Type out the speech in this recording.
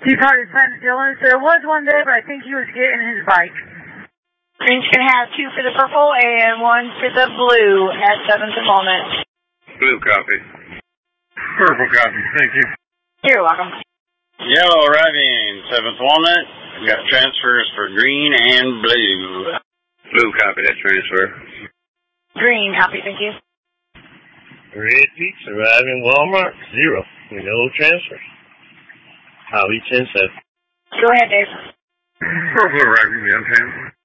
He called his son Dylan. So there was one there, but I think he was getting his bike. Green's going to have 2 for the purple and 1 for the blue at 7th enrollment. Blue copy. Purple copy, thank you. You're welcome. Yellow arriving, 7th enrollment. We've got transfers for green and blue. Blue copy, that transfer. Green copy, thank you. Red Peaks arriving Walmart, 0. No transfers. Holly 10-7. Go ahead, Dave. Purple arriving downtown.